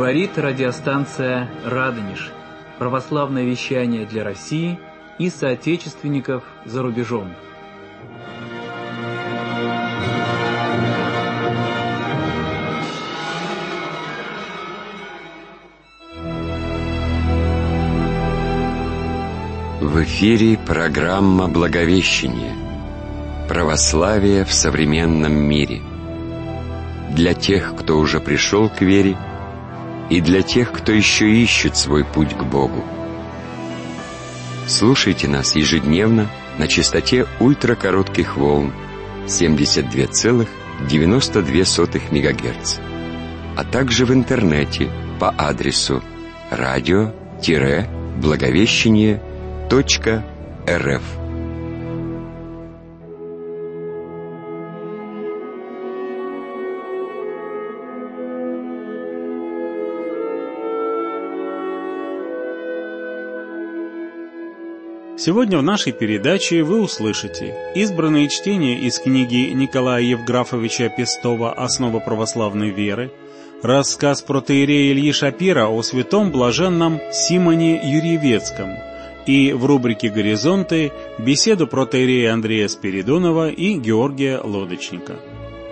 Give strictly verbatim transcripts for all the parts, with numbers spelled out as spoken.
Говорит радиостанция «Радонеж». Православное вещание для России и соотечественников за рубежом. В эфире программа «Благовещение. Православие в современном мире». Для тех, кто уже пришел к вере, и для тех, кто еще ищет свой путь к Богу. Слушайте нас ежедневно на частоте ультракоротких волн семьдесят два целых девяносто две сотых мегагерц, а также в интернете по адресу радио-благовещение точка рф. Сегодня в нашей передаче вы услышите избранные чтения из книги Николая Евграфовича Пестова «Основа православной веры», рассказ протоиерея Ильи Шапира о святом блаженном Симоне Юрьевецком и в рубрике «Горизонты» беседу протоиерея Андрея Спиридонова и Георгия Лодочника.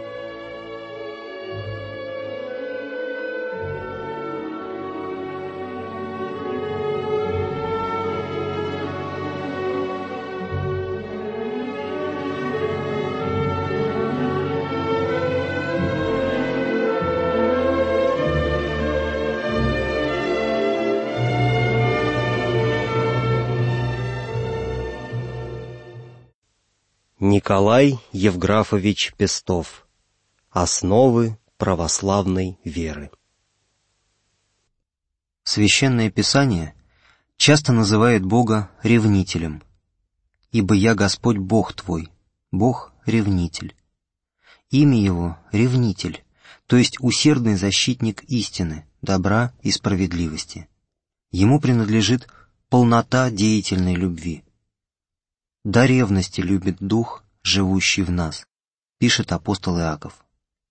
Николай Евграфович Пестов. Основы православной веры. Священное Писание часто называет Бога ревнителем. «Ибо я Господь Бог твой, Бог-ревнитель». Имя Его — ревнитель, то есть усердный защитник истины, добра и справедливости. Ему принадлежит полнота деятельной любви. «До ревности любит Дух, живущий в нас», пишет апостол Иаков.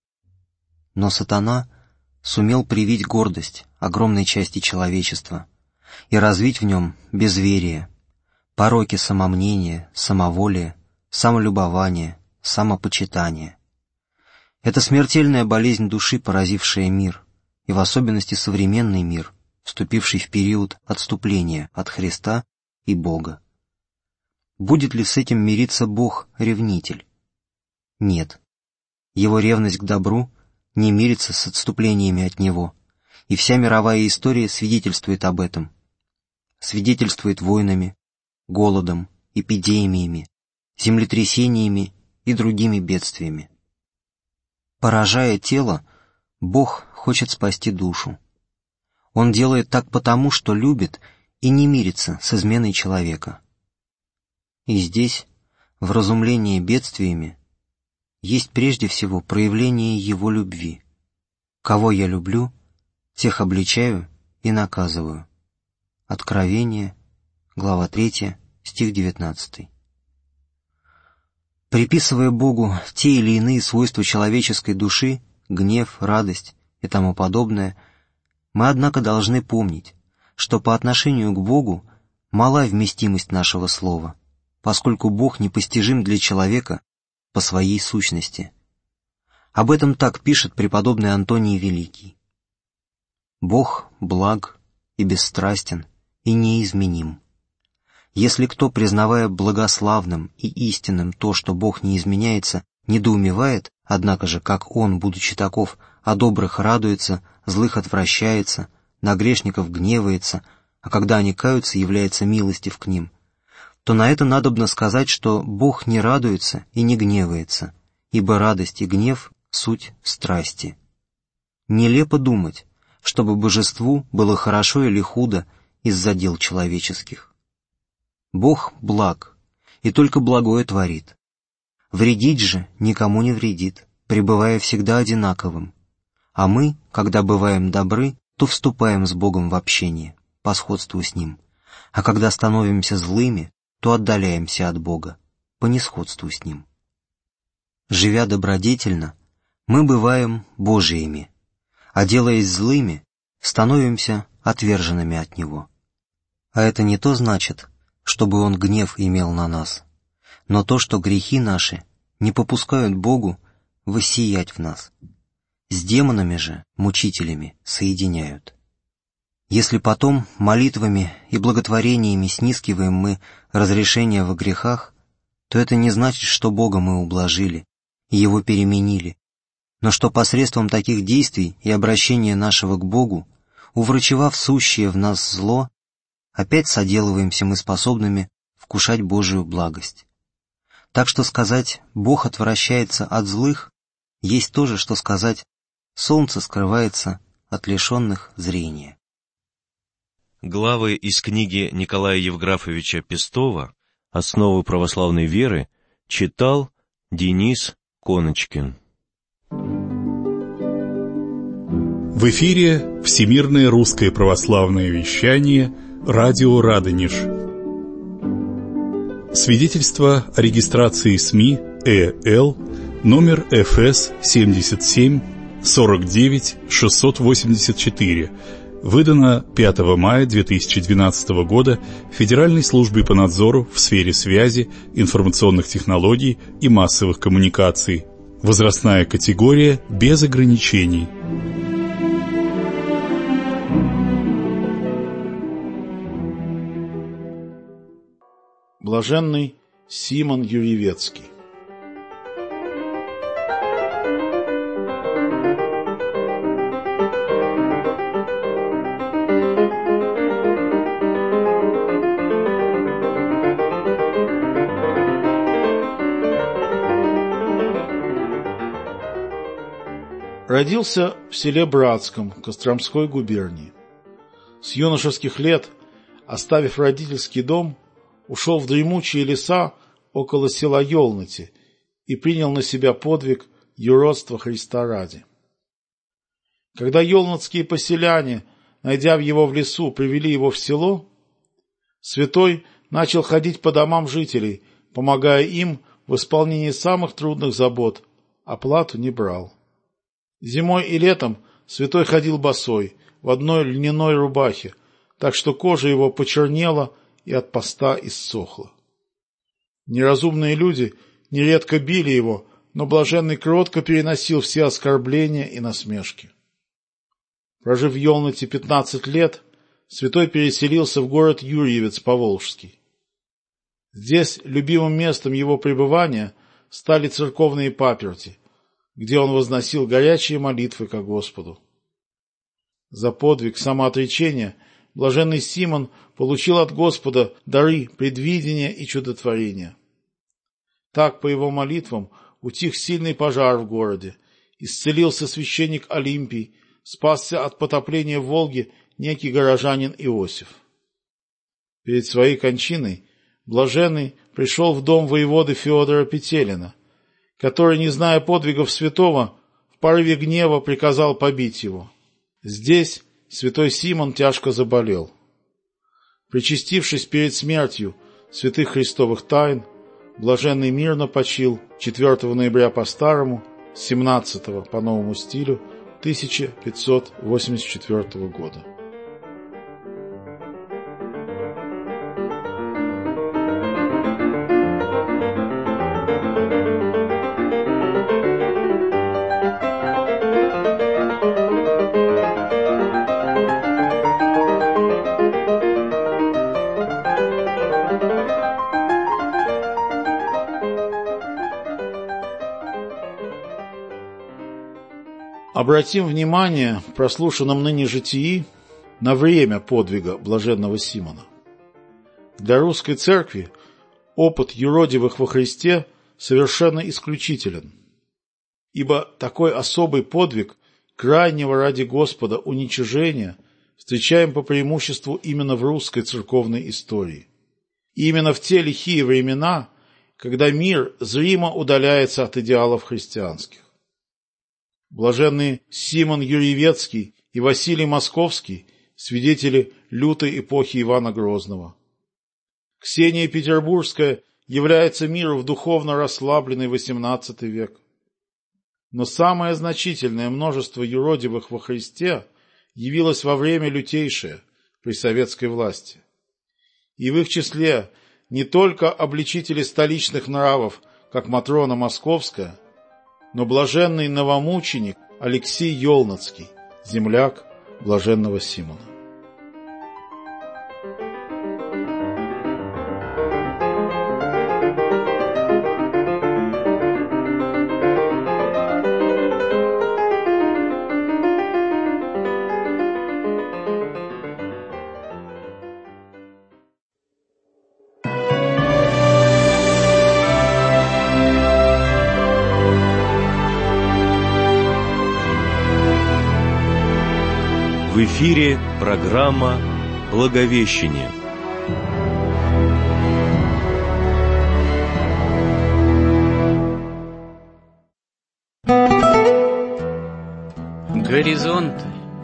Но сатана сумел привить гордость огромной части человечества и развить в нем безверие, пороки самомнения, самоволия, самолюбования, самопочитания. Это смертельная болезнь души, поразившая мир, и в особенности современный мир, вступивший в период отступления от Христа и Бога. Будет ли с этим мириться Бог-ревнитель? Нет. Его ревность к добру не мирится с отступлениями от Него, и вся мировая история свидетельствует об этом. Свидетельствует войнами, голодом, эпидемиями, землетрясениями и другими бедствиями. Поражая тело, Бог хочет спасти душу. Он делает так потому, что любит и не мирится с изменой человека. И здесь, в разумлении бедствиями, есть прежде всего проявление Его любви. Кого я люблю, тех обличаю и наказываю. Откровение, глава третья, стих девятнадцатый. Приписывая Богу те или иные свойства человеческой души, гнев, радость и тому подобное, мы, однако, должны помнить, что по отношению к Богу мала вместимость нашего слова, поскольку Бог непостижим для человека по своей сущности. Об этом так пишет преподобный Антоний Великий. «Бог благ и бесстрастен и неизменим. Если кто, признавая благословным и истинным то, что Бог не изменяется, недоумевает, однако же, как Он, будучи таков, о добрых радуется, злых отвращается, на грешников гневается, а когда они каются, является милостив к ним, то на это надобно сказать, что Бог не радуется и не гневается, ибо радость и гнев — суть страсти. Нелепо думать, чтобы божеству было хорошо или худо из-за дел человеческих. Бог благ, и только благое творит. Вредить же никому не вредит, пребывая всегда одинаковым. А мы, когда бываем добры, то вступаем с Богом в общение, по сходству с Ним, а когда становимся злыми, то отдаляемся от Бога, по несходству с Ним. Живя добродетельно, мы бываем Божиими, а делаясь злыми, становимся отверженными от Него. А это не то значит, чтобы Он гнев имел на нас, но то, что грехи наши не попускают Богу воссиять в нас. С демонами же, мучителями, соединяют. Если потом молитвами и благотворениями снискиваем мы разрешение во грехах, то это не значит, что Бога мы ублажили и Его переменили, но что посредством таких действий и обращения нашего к Богу, уврачевав сущее в нас зло, опять соделываемся мы способными вкушать Божию благость. Так что сказать «Бог отвращается от злых» есть то же, что сказать «Солнце скрывается от лишенных зрения». Главы из книги Николая Евграфовича Пестова «Основы православной веры» читал Денис Коночкин. В эфире Всемирное русское православное вещание «Радио Радонеж». Свидетельство о регистрации СМИ ЭЛ номер эф эс семьдесят семь сорок девять шестьсот восемьдесят четыре, выдано пятого мая две тысячи двенадцатого года Федеральной службой по надзору в сфере связи, информационных технологий и массовых коммуникаций. Возрастная категория без ограничений. Блаженный Симон Юрьевецкий. Родился в селе Братском Костромской губернии. С юношеских лет, оставив родительский дом, ушел в дремучие леса около села Ёлнати и принял на себя подвиг юродства Христа ради. Когда ёлнатские поселяне, найдя его в лесу, привели его в село, святой начал ходить по домам жителей, помогая им в исполнении самых трудных забот, а плату не брал. Зимой и летом святой ходил босой, в одной льняной рубахе, так что кожа его почернела и от поста иссохла. Неразумные люди нередко били его, но блаженный кротко переносил все оскорбления и насмешки. Прожив в Ёлнате пятнадцать лет, святой переселился в город Юрьевец Поволжский. Здесь любимым местом его пребывания стали церковные паперти, где он возносил горячие молитвы ко Господу. За подвиг самоотречения блаженный Симон получил от Господа дары предвидения и чудотворения. Так, по его молитвам, утих сильный пожар в городе, исцелился священник Олимпий, спасся от потопления в Волге некий горожанин Иосиф. Перед своей кончиной блаженный пришел в дом воеводы Феодора Петелина, который, не зная подвигов святого, в порыве гнева приказал побить его. Здесь святой Симон тяжко заболел. Причастившись перед смертью святых христовых тайн, блаженный мирно почил четвёртого ноября по старому, семнадцатого по новому стилю тысяча пятьсот восемьдесят четвёртого года. Обратим внимание в прослушанном ныне житии на время подвига блаженного Симона. Для русской церкви опыт юродивых во Христе совершенно исключителен, ибо такой особый подвиг крайнего ради Господа уничижения встречаем по преимуществу именно в русской церковной истории. И именно в те лихие времена, когда мир зримо удаляется от идеалов христианских. Блаженные Симон Юрьевецкий и Василий Московский – свидетели лютой эпохи Ивана Грозного. Ксения Петербургская является миру в духовно расслабленный восемнадцатый век. Но самое значительное множество юродивых во Христе явилось во время лютейшее при советской власти. И в их числе не только обличители столичных нравов, как Матрона Московская, но блаженный новомученик Алексей Елнацкий, земляк блаженного Симона. В эфире программа «Благовещение». Горизонты.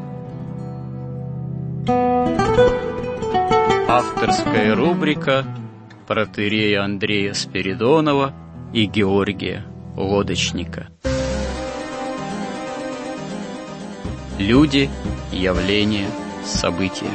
Авторская рубрика протоиерея Андрея Спиридонова и Георгия Лодочника. Люди, явления, события.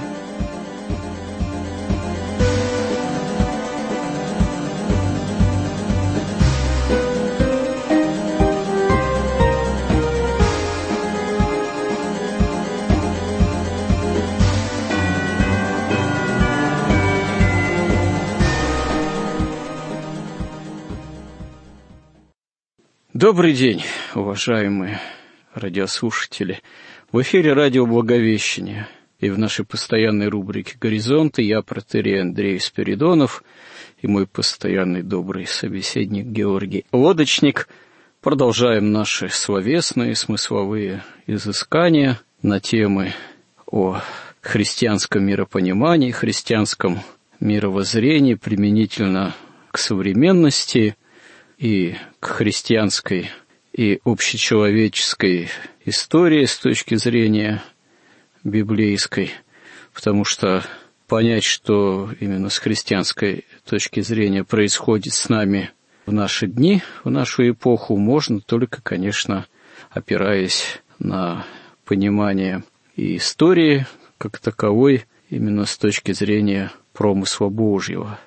Добрый день, уважаемые радиослушатели. В эфире радио «Благовещение» и в нашей постоянной рубрике «Горизонты» я, протоиерей Андрей Спиридонов, и мой постоянный добрый собеседник Георгий Лодочник продолжаем наши словесные, смысловые изыскания на темы о христианском миропонимании, христианском мировоззрении применительно к современности и к христианской и общечеловеческой истории с точки зрения библейской, потому что понять, что именно с христианской точки зрения происходит с нами в наши дни, в нашу эпоху, можно только, конечно, опираясь на понимание и истории как таковой, именно с точки зрения промысла Божьего.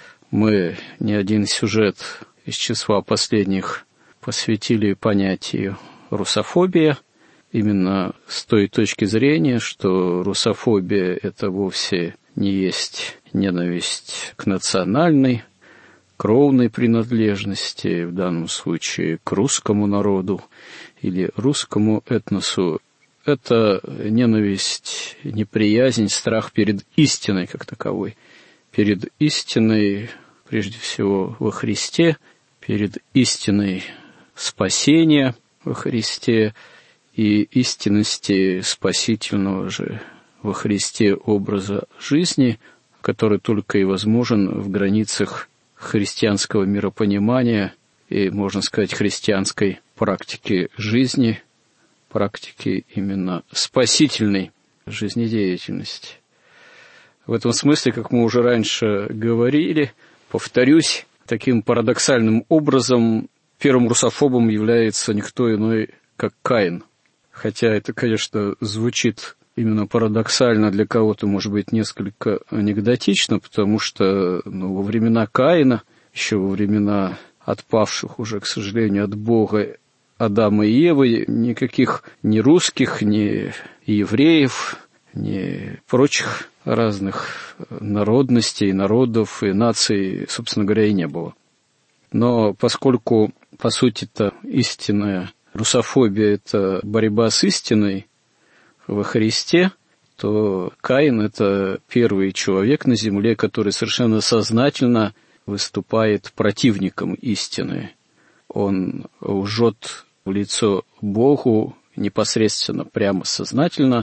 Мы не один сюжет из числа последних посвятили понятию русофобия, именно с той точки зрения, что русофобия – это вовсе не есть ненависть к национальной, кровной принадлежности, в данном случае к русскому народу или русскому этносу. Это ненависть, неприязнь, страх перед истиной как таковой, перед истиной, прежде всего, во Христе, перед истиной спасения во Христе и истинности спасительного же во Христе образа жизни, который только и возможен в границах христианского миропонимания и, можно сказать, христианской практики жизни, практики именно спасительной жизнедеятельности. В этом смысле, как мы уже раньше говорили, повторюсь, таким парадоксальным образом первым русофобом является никто иной, как Каин. Хотя это, конечно, звучит именно парадоксально, для кого-то, может быть, несколько анекдотично, потому что ну, во времена Каина, еще во времена отпавших уже, к сожалению, от Бога Адама и Евы, никаких ни русских, ни евреев, ни прочих разных народностей, народов и наций, собственно говоря, и не было. Но поскольку, по сути-то, истинная русофобия – это борьба с истиной во Христе, то Каин – это первый человек на земле, который совершенно сознательно выступает противником истины. Он лжет в лицо Богу непосредственно, прямо сознательно,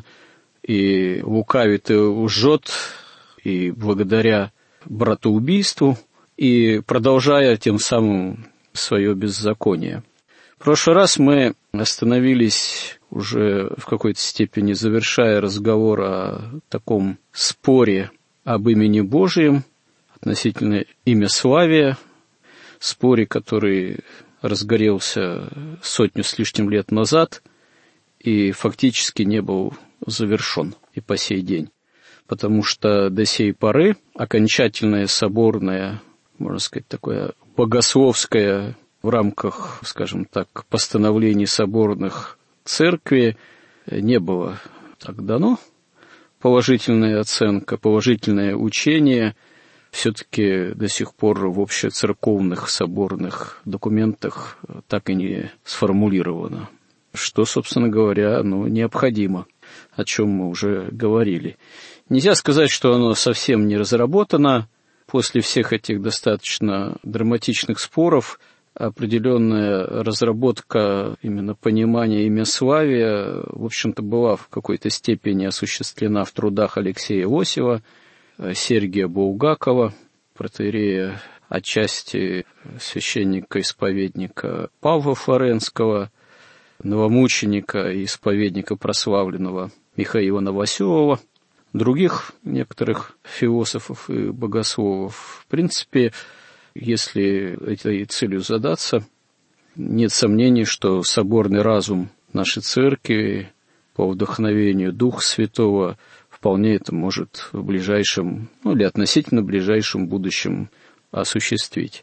и лукавит и лжет, и благодаря братоубийству, и продолжая тем самым свое беззаконие. В прошлый раз мы остановились уже в какой-то степени, завершая разговор о таком споре об имени Божьем относительно имяславия, споре, который разгорелся сотню с лишним лет назад и фактически не был завершен и по сей день. Потому что до сей поры окончательное соборное, можно сказать, такое богословское в рамках, скажем так, постановлений соборных церкви не было так дано. Положительная оценка, положительное учение все-таки до сих пор в общецерковных соборных документах так и не сформулировано, что, собственно говоря, ну, необходимо, о чем мы уже говорили. Нельзя сказать, что оно совсем не разработано. После всех этих достаточно драматичных споров определенная разработка именно понимания имяславия, в общем-то, была в какой-то степени осуществлена в трудах Алексея Иосифа, Сергия Булгакова, протоиерея, отчасти священника-исповедника Павла Флоренского, новомученика и исповедника прославленного Михаила Новоселова, других некоторых философов и богословов. В принципе, если этой целью задаться, нет сомнений, что соборный разум нашей церкви по вдохновению Духа Святого вполне это может в ближайшем, ну или относительно ближайшем будущем осуществить.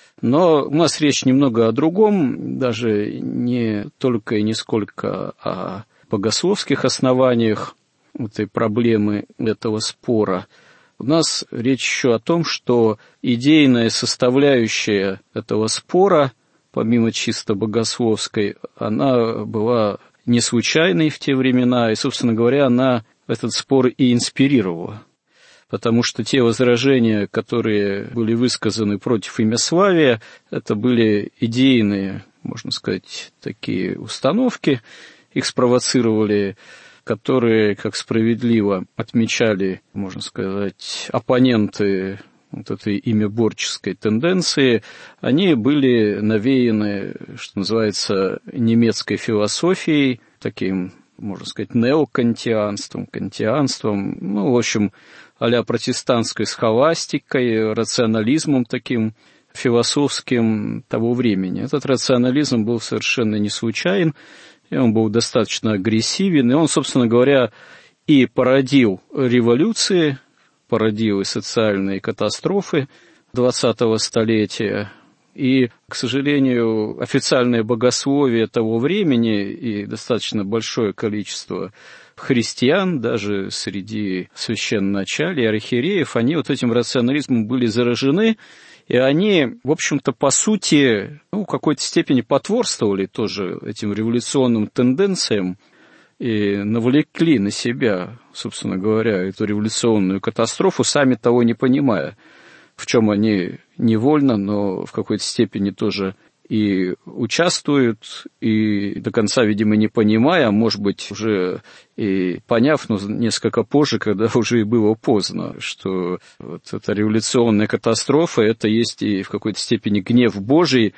Но у нас речь немного о другом, даже не только и не сколько о богословских основаниях этой проблемы, этого спора. У нас речь еще о том, что идейная составляющая этого спора, помимо чисто богословской, она была не случайной в те времена, и, собственно говоря, она этот спор и инспирировала. Потому что те возражения, которые были высказаны против имяславия, это были идейные, можно сказать, такие установки, их спровоцировали, которые, как справедливо отмечали, можно сказать, оппоненты вот этой имяборческой тенденции, они были навеяны, что называется, немецкой философией, таким, можно сказать, неокантианством, кантианством, ну, в общем, а-ля протестантской схоластикой, рационализмом таким философским того времени. Этот рационализм был совершенно не случайен, и он был достаточно агрессивен, и он, собственно говоря, и породил революции, породил и социальные катастрофы двадцатого столетия. И, к сожалению, официальное богословие того времени и достаточно большое количество христиан, даже среди священноначалий и архиереев, они вот этим рационализмом были заражены, и они, в общем-то, по сути, ну, в какой-то степени потворствовали тоже этим революционным тенденциям и навлекли на себя, собственно говоря, эту революционную катастрофу, сами того не понимая, в чем они невольно, но в какой-то степени тоже и участвуют, и до конца, видимо, не понимая, а может быть, уже и поняв, но несколько позже, когда уже и было поздно, что вот эта революционная катастрофа, это есть и в какой-то степени гнев Божий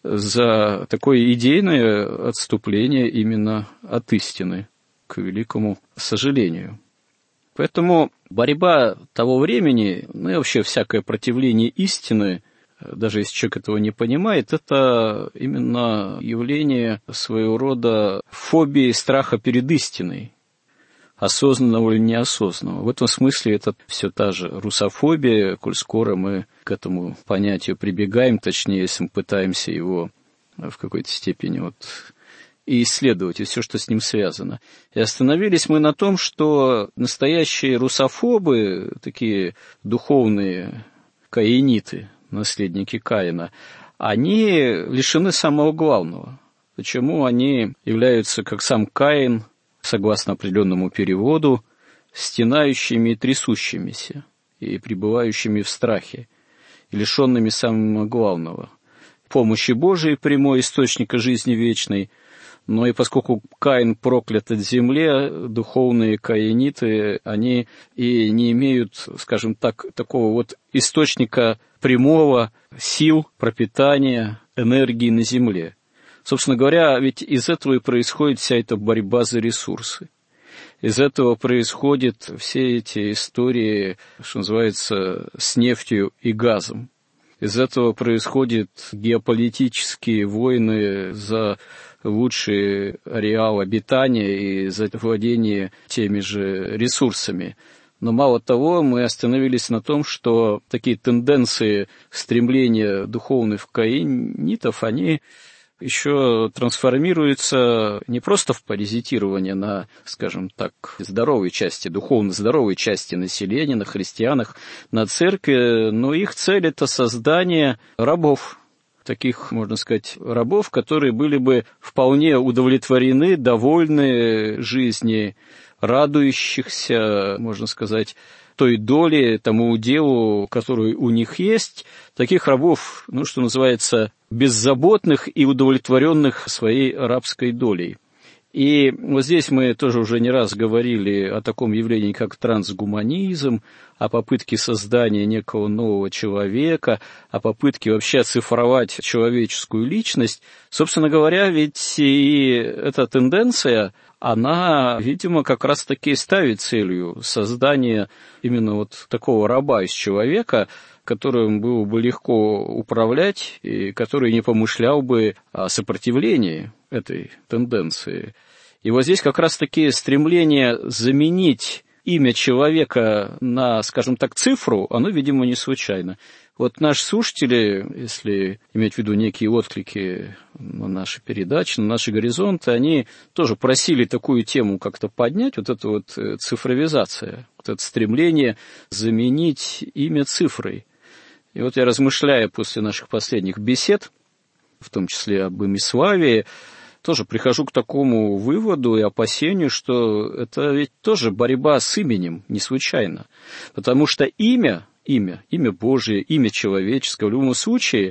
за такое идейное отступление именно от истины, к великому сожалению. Поэтому борьба того времени, ну и вообще всякое противление истины, даже если человек этого не понимает, это именно явление своего рода фобии, страха перед истиной, осознанного или неосознанного. В этом смысле это все та же русофобия, коль скоро мы к этому понятию прибегаем, точнее, если мы пытаемся его в какой-то степени вот и исследовать, и все, что с ним связано. И остановились мы на том, что настоящие русофобы, такие духовные каиниты, наследники Каина, они лишены самого главного. Почему они являются, как сам Каин, согласно определенному переводу, стенающими и трясущимися, и пребывающими в страхе, и лишенными самого главного. Помощи Божией, прямой источника жизни вечной, но и поскольку Каин проклят от земли, духовные каиниты, они и не имеют, скажем так, такого вот источника прямого сил, пропитания, энергии на земле. Собственно говоря, ведь из этого и происходит вся эта борьба за ресурсы. Из этого происходят все эти истории, что называется, с нефтью и газом. Из этого происходят геополитические войны за лучший ареал обитания и завладение теми же ресурсами. Но мало того, мы остановились на том, что такие тенденции стремления духовных каинитов, они еще трансформируются не просто в паразитирование на, скажем так, здоровой части, духовно здоровой части населения, на христианах, на церкви, но их цель – это создание рабов, таких, можно сказать, рабов, которые были бы вполне удовлетворены, довольны жизнью, радующихся, можно сказать, той доли, тому уделу, который у них есть, таких рабов, ну, что называется, беззаботных и удовлетворенных своей рабской долей. И вот здесь мы тоже уже не раз говорили о таком явлении, как трансгуманизм, о попытке создания некого нового человека, о попытке вообще оцифровать человеческую личность. Собственно говоря, ведь и эта тенденция, она, видимо, как раз-таки ставит целью создание именно вот такого раба из человека, которым было бы легко управлять и который не помышлял бы о сопротивлении этой тенденции. И вот здесь как раз-таки стремление заменить имя человека на, скажем так, цифру, оно, видимо, не случайно. Вот наши слушатели, если иметь в виду некие отклики на наши передачи, на наши горизонты, они тоже просили такую тему как-то поднять, вот это вот цифровизация, вот это стремление заменить имя цифрой. И вот я, размышляя после наших последних бесед, в том числе об Имиславии, тоже прихожу к такому выводу и опасению, что это ведь тоже борьба с именем, не случайно. Потому что имя, имя, имя Божие, имя человеческое в любом случае,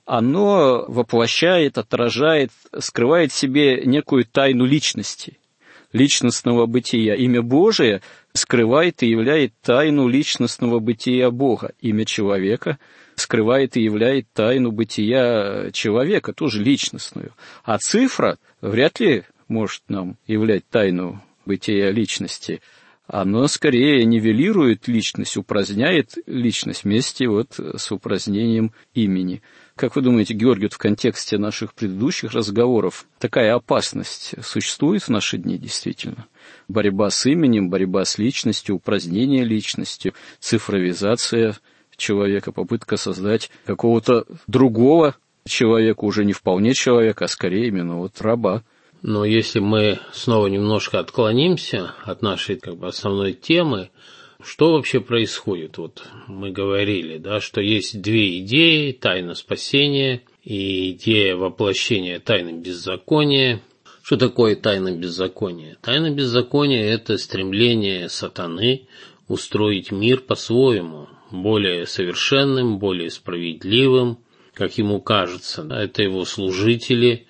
оно воплощает, отражает, скрывает в себе некую тайну личности, личностного бытия. Имя Божие скрывает и являет тайну личностного бытия Бога. Имя человека скрывает и являет тайну бытия человека, тоже личностную. А цифра вряд ли может нам являть тайну бытия личности. Оно скорее нивелирует личность, упраздняет личность вместе вот с упразднением имени. Как вы думаете, Георгий, в контексте наших предыдущих разговоров такая опасность существует в наши дни действительно? Борьба с именем, борьба с личностью, упразднение личности, цифровизация человека, попытка создать какого-то другого человека, уже не вполне человека, а скорее именно вот раба. Но если мы снова немножко отклонимся от нашей как бы основной темы, что вообще происходит? Вот мы говорили, да, что есть две идеи: тайна спасения и идея воплощения тайны беззакония. Что такое тайна беззакония? Тайна беззакония – это стремление сатаны устроить мир по-своему, более совершенным, более справедливым, как ему кажется. Это его служители,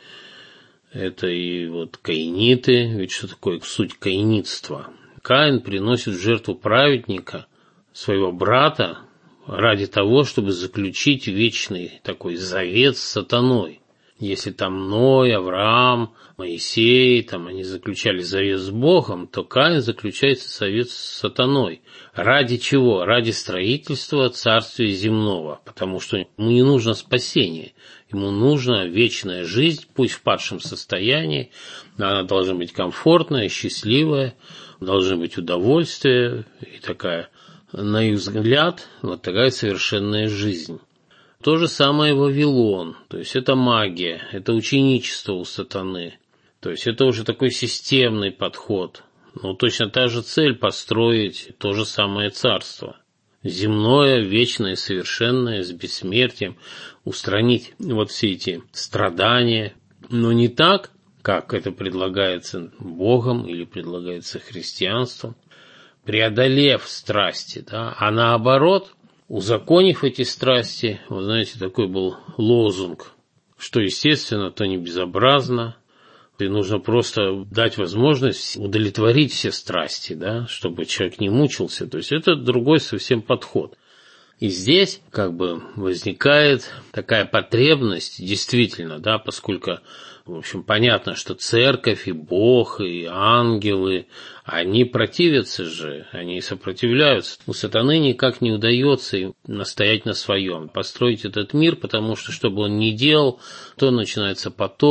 это и вот каиниты. Ведь что такое суть каинитства? Каин приносит в жертву праведника, своего брата, ради того, чтобы заключить вечный такой завет с сатаной. Если там Ной, Авраам, Моисей, там они заключали завет с Богом, то Каин заключает завет с сатаной. Ради чего? Ради строительства царствия земного, потому что ему не нужно спасение, ему нужна вечная жизнь, пусть в падшем состоянии, она должна быть комфортная, счастливая, должны быть удовольствия и такая, на их взгляд, вот такая совершенная жизнь. То же самое Вавилон, то есть это магия, это ученичество у сатаны, то есть это уже такой системный подход. Но точно та же цель построить то же самое царство. Земное, вечное, совершенное, с бессмертием, устранить вот все эти страдания, но не так, как это предлагается Богом или предлагается христианством, преодолев страсти, да, а наоборот, узаконив эти страсти. Вы знаете, такой был лозунг, что естественно, то не безобразно, и нужно просто дать возможность удовлетворить все страсти, да, чтобы человек не мучился. То есть это другой совсем подход. И здесь как бы возникает такая потребность, действительно, да, поскольку, в общем, понятно, что церковь и Бог, и ангелы, они противятся же, они сопротивляются. У сатаны никак не удается настоять на своем, построить этот мир, потому что, что бы он ни делал, то начинается потоп,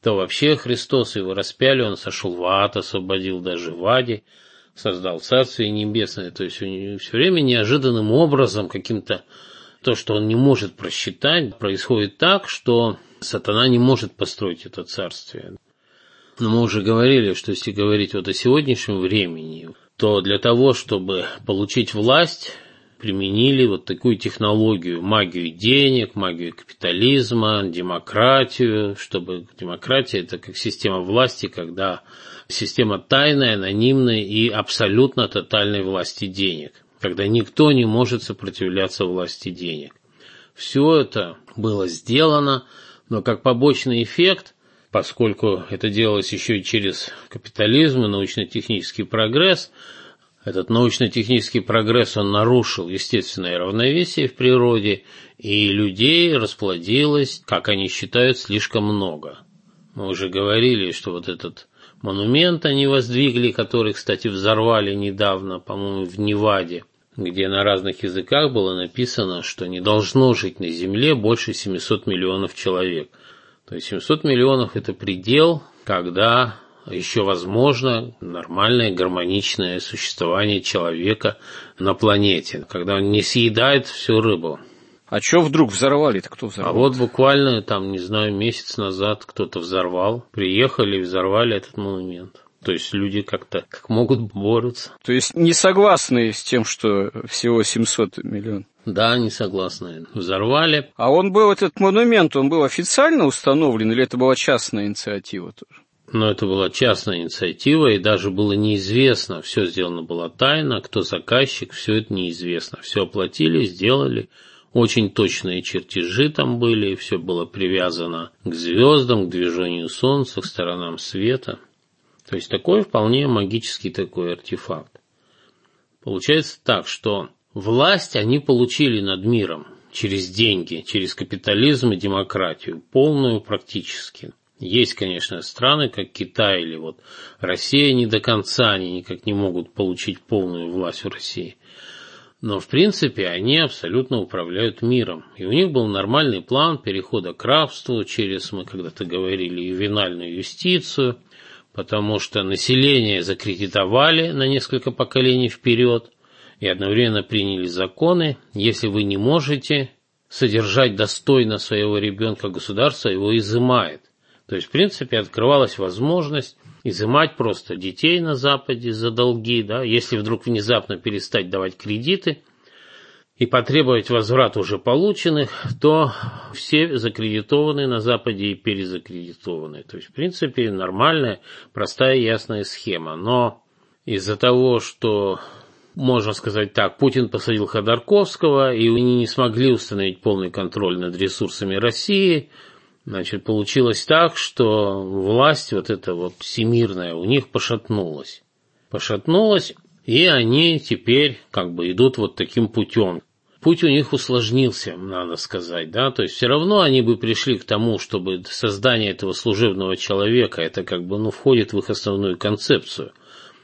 то вообще Христос его распяли, он сошел в ад, освободил даже в аде, создал Царствие Небесное. То есть у него все время неожиданным образом каким-то то, что он не может просчитать, происходит так, что сатана не может построить это царствие. Но мы уже говорили, что если говорить вот о сегодняшнем времени, то для того, чтобы получить власть, применили вот такую технологию, магию денег, магию капитализма, демократию, чтобы демократия – это как система власти, когда система тайной, анонимной и абсолютно тотальной власти денег, когда никто не может сопротивляться власти денег. Все это было сделано, но как побочный эффект, поскольку это делалось еще и через капитализм и научно-технический прогресс, этот научно-технический прогресс, он нарушил естественное равновесие в природе, и людей расплодилось, как они считают, слишком много. Мы уже говорили, что вот этот монумент они воздвигли, который, кстати, взорвали недавно, по-моему, в Неваде, где на разных языках было написано, что не должно жить на Земле больше семьсот миллионов человек. То есть семьсот миллионов – это предел, когда еще возможно нормальное гармоничное существование человека на планете, когда он не съедает всю рыбу. А что вдруг взорвали-то? Кто взорвал? А вот буквально, там, не знаю, месяц назад кто-то взорвал. Приехали и взорвали этот монумент. То есть люди как-то как могут борются. То есть не согласны с тем, что всего семьсот миллионов? Да, не согласны. Взорвали. А он был, этот монумент, он был официально установлен или это была частная инициатива тоже? Но это была частная инициатива, и даже было неизвестно, все сделано было тайно, кто заказчик, все это неизвестно. Все оплатили, сделали, очень точные чертежи там были, все было привязано к звездам, к движению Солнца, к сторонам света. То есть такой вполне магический такой артефакт. Получается так, что власть они получили над миром через деньги, через капитализм и демократию, полную практически. Есть, конечно, страны, как Китай или вот Россия, не до конца, они никак не могут получить полную власть в России. Но, в принципе, они абсолютно управляют миром. И у них был нормальный план перехода к рабству через, мы когда-то говорили, ювенальную юстицию, потому что население закредитовали на несколько поколений вперед и одновременно приняли законы. Если вы не можете содержать достойно своего ребенка, государство его изымает. То есть, в принципе, открывалась возможность изымать просто детей на Западе за долги, да, если вдруг внезапно перестать давать кредиты и потребовать возврат уже полученных, то все закредитованы на Западе и перезакредитованы. То есть, в принципе, нормальная, простая, ясная схема. Но из-за того, что, можно сказать так, Путин посадил Ходорковского, и они не смогли установить полный контроль над ресурсами России, значит, получилось так, что власть вот эта вот всемирная у них пошатнулась. Пошатнулась, и они теперь как бы идут вот таким путем. Путь у них усложнился, надо сказать, да, то есть все равно они бы пришли к тому, чтобы создание этого служебного человека, это как бы, ну, входит в их основную концепцию.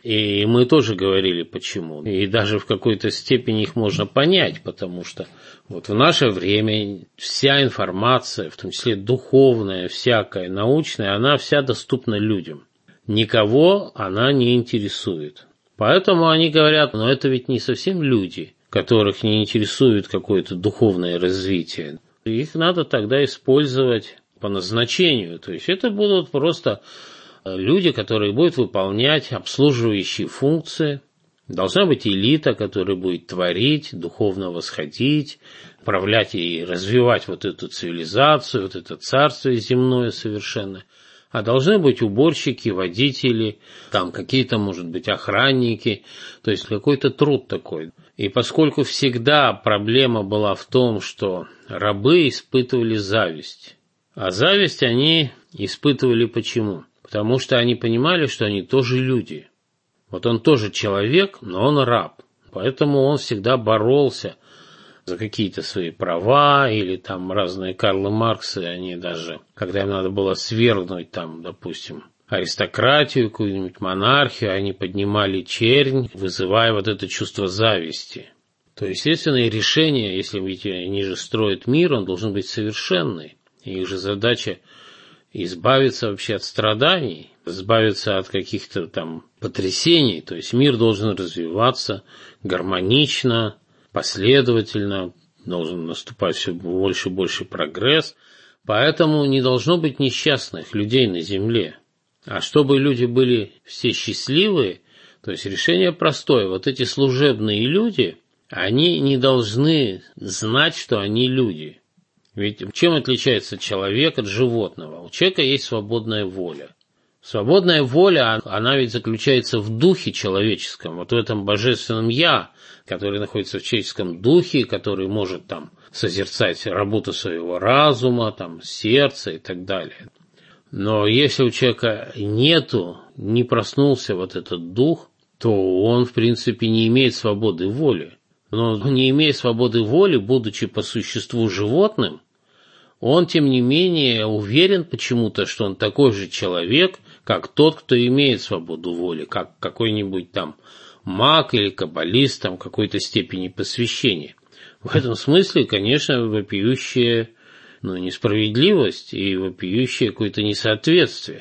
И мы тоже говорили, почему. И даже в какой-то степени их можно понять, потому что вот в наше время вся информация, в том числе духовная, всякая, научная, она вся доступна людям. Никого она не интересует. Поэтому они говорят, но это ведь не совсем люди, которых не интересует какое-то духовное развитие. Их надо тогда использовать по назначению. То есть это будут просто люди, которые будут выполнять обслуживающие функции. Должна быть элита, которая будет творить, духовно восходить, управлять и развивать вот эту цивилизацию, вот это царство земное совершенно. А должны быть уборщики, водители, там какие-то, может быть, охранники, то есть какой-то труд такой. И поскольку всегда проблема была в том, что рабы испытывали зависть, а зависть они испытывали почему? Потому что они понимали, что они тоже люди. Вот он тоже человек, но он раб. Поэтому он всегда боролся за какие-то свои права, или там разные Карл Марксы, они даже, когда им надо было свергнуть там, допустим, аристократию, какую-нибудь монархию, они поднимали чернь, вызывая вот это чувство зависти. То есть, естественное решение, если ведь они же строят мир, он должен быть совершенный. И их же задача избавиться вообще от страданий, избавиться от каких-то там потрясений. То есть мир должен развиваться гармонично, последовательно, должен наступать все больше и больше прогресс. Поэтому не должно быть несчастных людей на земле. А чтобы люди были все счастливые, то есть решение простое. Вот эти служебные люди, они не должны знать, что они люди. Ведь чем отличается человек от животного? У человека есть свободная воля. Свободная воля, она ведь заключается в духе человеческом, вот в этом божественном «я», который находится в человеческом духе, который может там созерцать работу своего разума, там, сердца и так далее. Но если у человека нету, не проснулся вот этот дух, то он, в принципе, не имеет свободы воли. Но не имея свободы воли, будучи по существу животным, он, тем не менее, уверен почему-то, что он такой же человек, как тот, кто имеет свободу воли, как какой-нибудь там маг или каббалист там какой-то степени посвящения. В этом смысле, конечно, вопиющая ну, несправедливость и вопиющее какое-то несоответствие.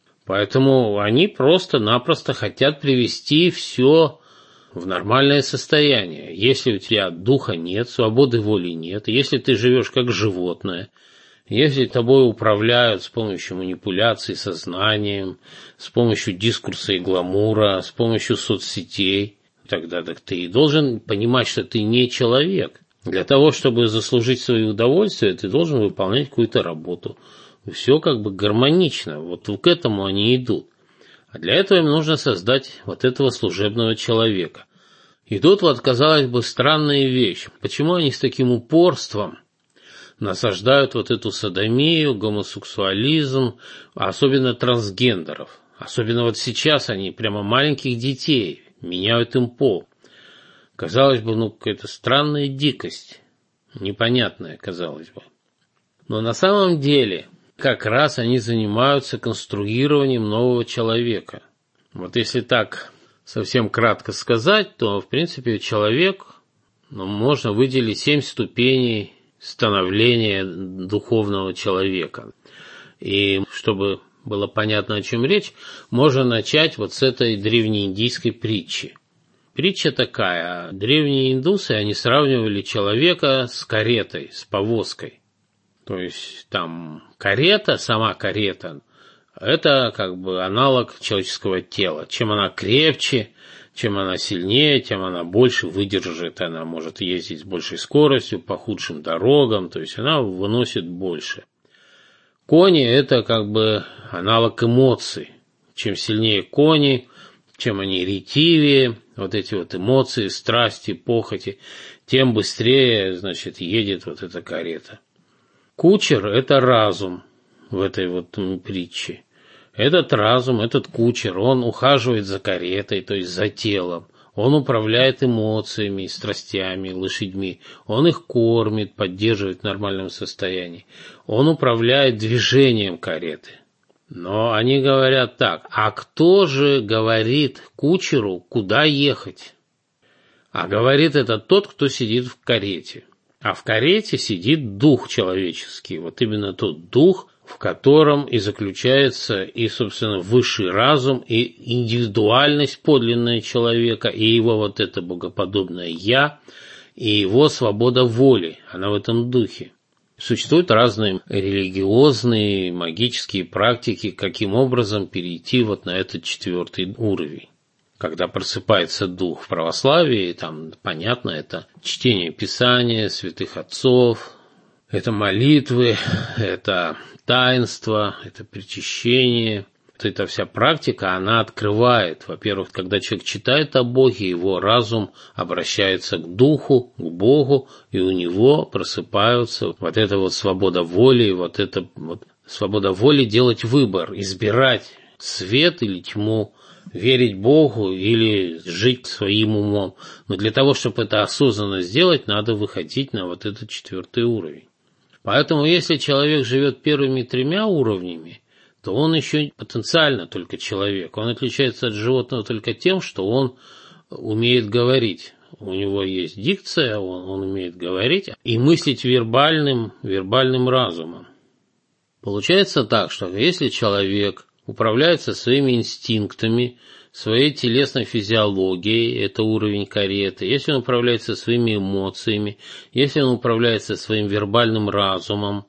Поэтому они просто-напросто хотят привести все в нормальное состояние. Если у тебя духа нет, свободы воли нет, если ты живешь как животное, если тобой управляют с помощью манипуляций сознанием, с помощью дискурса и гламура, с помощью соцсетей, тогда так ты и должен понимать, что ты не человек. Для того, чтобы заслужить свое удовольствие, ты должен выполнять какую-то работу. Все как бы гармонично, вот к этому они идут. А для этого им нужно создать вот этого служебного человека. И тут вот, казалось бы, странная вещь. Почему они с таким упорством насаждают вот эту содомию, гомосексуализм, особенно трансгендеров? Особенно вот сейчас они прямо маленьких детей меняют им пол. Казалось бы, ну какая-то странная дикость, непонятная, казалось бы. Но на самом деле как раз они занимаются конструированием нового человека. Вот если так совсем кратко сказать, то, в принципе, человек, ну, можно выделить семь ступеней становления духовного человека. И чтобы было понятно, о чем речь, можно начать вот с этой древнеиндийской притчи. Притча такая. Древние индусы, они сравнивали человека с каретой, с повозкой. То есть там карета, сама карета, это как бы аналог человеческого тела. Чем она крепче, чем она сильнее, тем она больше выдержит. Она может ездить с большей скоростью, по худшим дорогам, то есть она выносит больше. Кони – это как бы аналог эмоций. Чем сильнее кони, чем они ретивее, вот эти вот эмоции, страсти, похоти, тем быстрее, значит, едет вот эта карета. Кучер – это разум в этой вот притче. Этот разум, этот кучер, он ухаживает за каретой, то есть за телом. Он управляет эмоциями, страстями, лошадьми. Он их кормит, поддерживает в нормальном состоянии. Он управляет движением кареты. Но они говорят так: а кто же говорит кучеру, куда ехать? А говорит это тот, кто сидит в карете. А в карете сидит дух человеческий, вот именно тот дух, в котором и заключается и, собственно, высший разум, и индивидуальность подлинная человека, и его вот это богоподобное «я», и его свобода воли, она в этом духе. Существуют разные религиозные, магические практики, каким образом перейти вот на этот четвертый уровень. Когда просыпается дух в православии, там, понятно, это чтение Писания, святых отцов, это молитвы, это таинство, это причащение. Вот эта вся практика, она открывает, во-первых, когда человек читает о Боге, его разум обращается к Духу, к Богу, и у него просыпаются вот эта вот свобода воли, вот эта вот свобода воли делать выбор, избирать свет или тьму, верить Богу или жить своим умом. Но для того, чтобы это осознанно сделать, надо выходить на вот этот четвертый уровень. Поэтому, если человек живет первыми тремя уровнями, то он еще потенциально только человек. Он отличается от животного только тем, что он умеет говорить. У него есть дикция, он, он умеет говорить и мыслить вербальным, вербальным разумом. Получается так, что если человек управляется своими инстинктами, своей телесной физиологией, это уровень кареты, если он управляется своими эмоциями, если он управляется своим вербальным разумом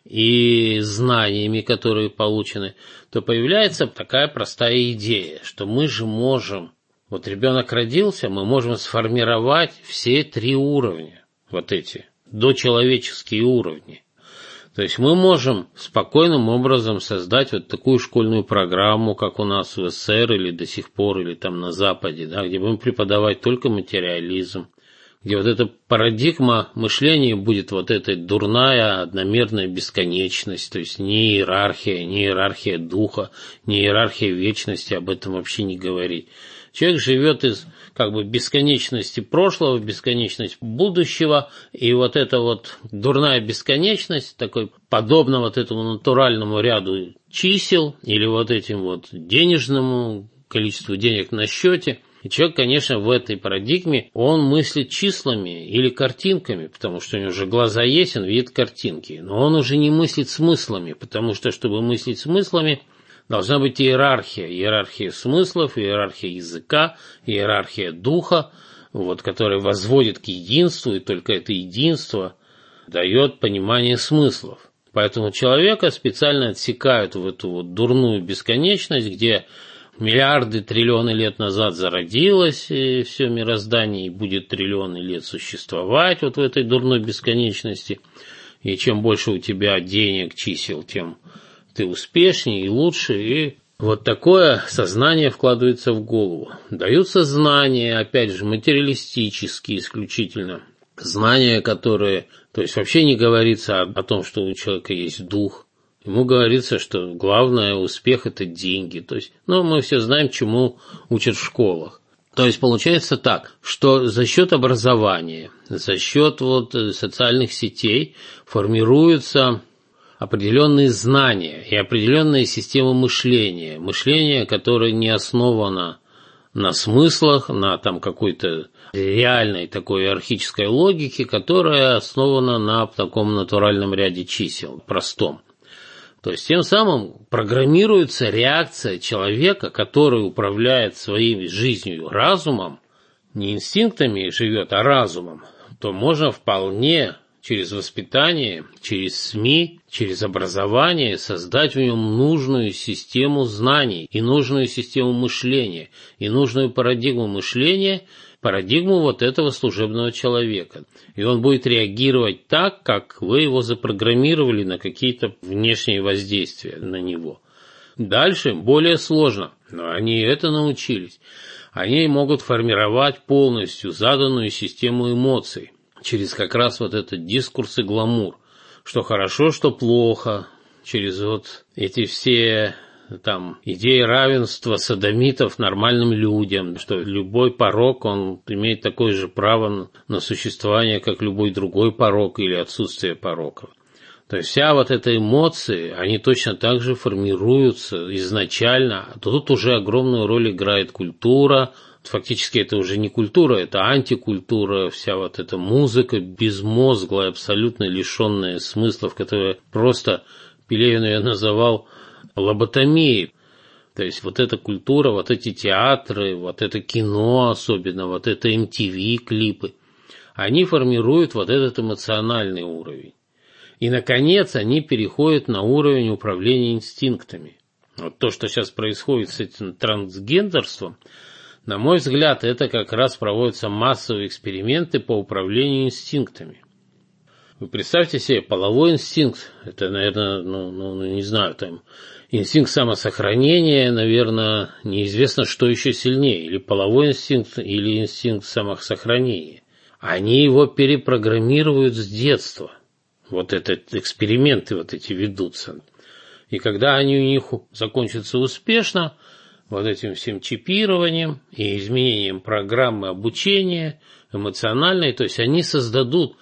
и знаниями, которые получены, то появляется такая простая идея, что мы же можем, вот ребенок родился, мы можем сформировать все три уровня, вот эти, дочеловеческие уровни. То есть мы можем спокойным образом создать вот такую школьную программу, как у нас в СССР или до сих пор, или там на Западе, да, где будем преподавать только материализм, где вот эта парадигма мышления будет вот эта дурная одномерная бесконечность, то есть не иерархия, не иерархия духа, не иерархия вечности, об этом вообще не говорить. Человек живет из как бы бесконечности прошлого, бесконечность будущего, и вот эта вот дурная бесконечность, такой подобно вот этому натуральному ряду чисел или вот этим вот денежному количеству денег на счете. И человек, конечно, в этой парадигме, он мыслит числами или картинками, потому что у него же глаза есть, он видит картинки, но он уже не мыслит смыслами, потому что, чтобы мыслить смыслами, должна быть иерархия, иерархия смыслов, иерархия языка, иерархия духа, вот, которая возводит к единству, и только это единство дает понимание смыслов. Поэтому человека специально отсекают в эту вот дурную бесконечность, где миллиарды, триллионы лет назад зародилось и все мироздание, и будет триллионы лет существовать вот в этой дурной бесконечности. И чем больше у тебя денег, чисел, тем ты успешнее и лучше, и вот такое сознание вкладывается в голову. Даются знания, опять же, материалистические исключительно. Знания, которые, то есть вообще не говорится о, о том, что у человека есть дух. Ему говорится, что главное успех – это деньги. То есть, ну, мы все знаем, чему учат в школах. То есть получается так, что за счет образования, за счет вот социальных сетей формируются определенные знания и определенная система мышления. Мышление, которое не основано на смыслах, на там какой-то реальной такой иерархической логике, которая основана на таком натуральном ряде чисел, простом. То есть тем самым программируется реакция человека, который управляет своей жизнью разумом, не инстинктами живет, а разумом, то можно вполне через воспитание, через СМИ, через образование создать в нем нужную систему знаний и нужную систему мышления, и нужную парадигму мышления, парадигму вот этого служебного человека. И он будет реагировать так, как вы его запрограммировали на какие-то внешние воздействия на него. Дальше более сложно, но они это научились. Они могут формировать полностью заданную систему эмоций через как раз вот этот дискурс и гламур, что хорошо, что плохо, через вот эти все там идеи равенства содомитов нормальным людям, что любой порок, он имеет такое же право на существование, как любой другой порок или отсутствие пороков. То есть вся вот эта эмоции, они точно так же формируются изначально. Тут уже огромную роль играет культура. Фактически это уже не культура, это антикультура, вся вот эта музыка безмозглая, абсолютно лишенная смыслов, которая просто, Пелевин ее называл лоботомией. То есть вот эта культура, вот эти театры, вот это кино особенно, вот это эм ти ви-клипы, они формируют вот этот эмоциональный уровень. И, наконец, они переходят на уровень управления инстинктами. Вот то, что сейчас происходит с этим трансгендерством, на мой взгляд, это как раз проводятся массовые эксперименты по управлению инстинктами. Вы представьте себе, половой инстинкт, это, наверное, ну, ну не знаю, там, инстинкт самосохранения, наверное, неизвестно, что еще сильнее, или половой инстинкт, или инстинкт самосохранения. Они его перепрограммируют с детства. Вот этот эксперименты вот эти ведутся. И когда они у них закончатся успешно, вот этим всем чипированием и изменением программы обучения эмоциональной, то есть они создадут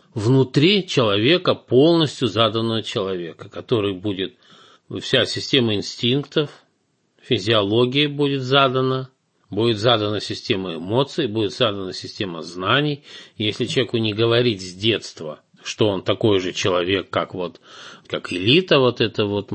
внутри человека полностью заданного человека, который будет, вся система инстинктов, физиология будет задана, будет задана система эмоций, будет задана система знаний. И если человеку не говорить с детства, что он такой же человек, как вот, как элита вот эта вот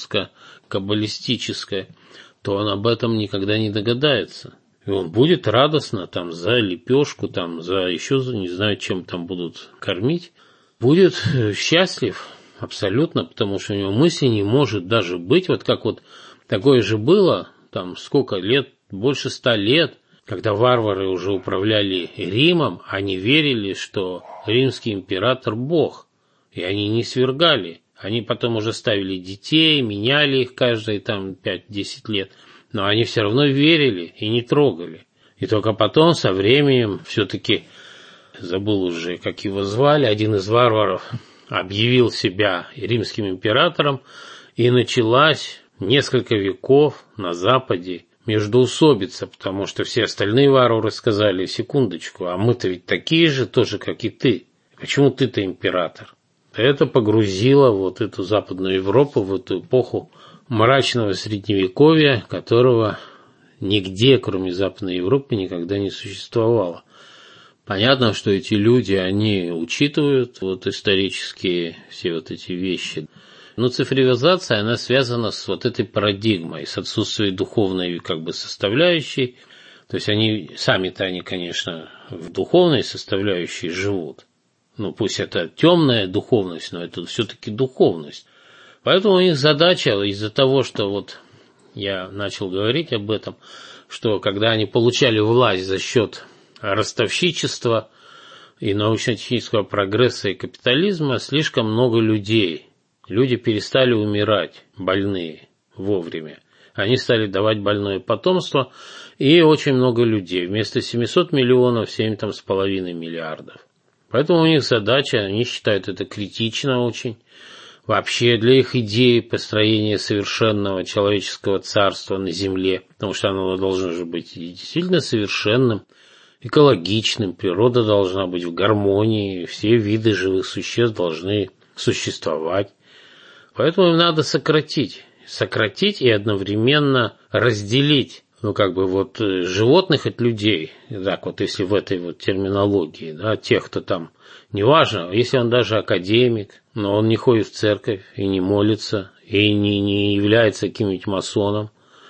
масонско-каббалистическая, то он об этом никогда не догадается. И он будет радостно там за лепешку, там за еще, не знаю, чем там будут кормить, будет счастлив абсолютно, потому что у него мысли не может даже быть, вот как вот такое же было, там сколько лет, больше ста лет, когда варвары уже управляли Римом, они верили, что римский император Бог, и они не свергали. Они потом уже ставили детей, меняли их каждые там пять-десять лет, но они все равно верили и не трогали. И только потом, со временем, все-таки, забыл уже, как его звали, один из варваров объявил себя римским императором, и началась несколько веков на Западе междоусобица, потому что все остальные варвары сказали: секундочку, а мы-то ведь такие же тоже, как и ты. Почему ты-то император? Это погрузило вот эту Западную Европу в эту эпоху мрачного средневековья, которого нигде, кроме Западной Европы, никогда не существовало. Понятно, что эти люди, они учитывают вот исторические все вот эти вещи. Но цифровизация, она связана с вот этой парадигмой, с отсутствием духовной как бы составляющей. То есть они, сами-то они, конечно, в духовной составляющей живут. Ну, пусть это темная духовность, но это все-таки духовность. Поэтому у них задача, из-за того, что вот я начал говорить об этом, что когда они получали власть за счет ростовщичества и научно-технического прогресса и капитализма, слишком много людей. Люди перестали умирать, больные, вовремя. Они стали давать больное потомство, и очень много людей. Вместо семисот миллионов, семь там с половиной миллиардов. Поэтому у них задача, они считают это критично очень. Вообще для их идеи построения совершенного человеческого царства на земле, потому что оно должно же быть действительно совершенным, экологичным, природа должна быть в гармонии, все виды живых существ должны существовать. Поэтому им надо сократить, сократить и одновременно разделить, ну как бы вот животных от людей, так вот если в этой вот терминологии, да, тех, кто там, неважно, если он даже академик, но он не ходит в церковь и не молится, и не, не является каким-нибудь масоном,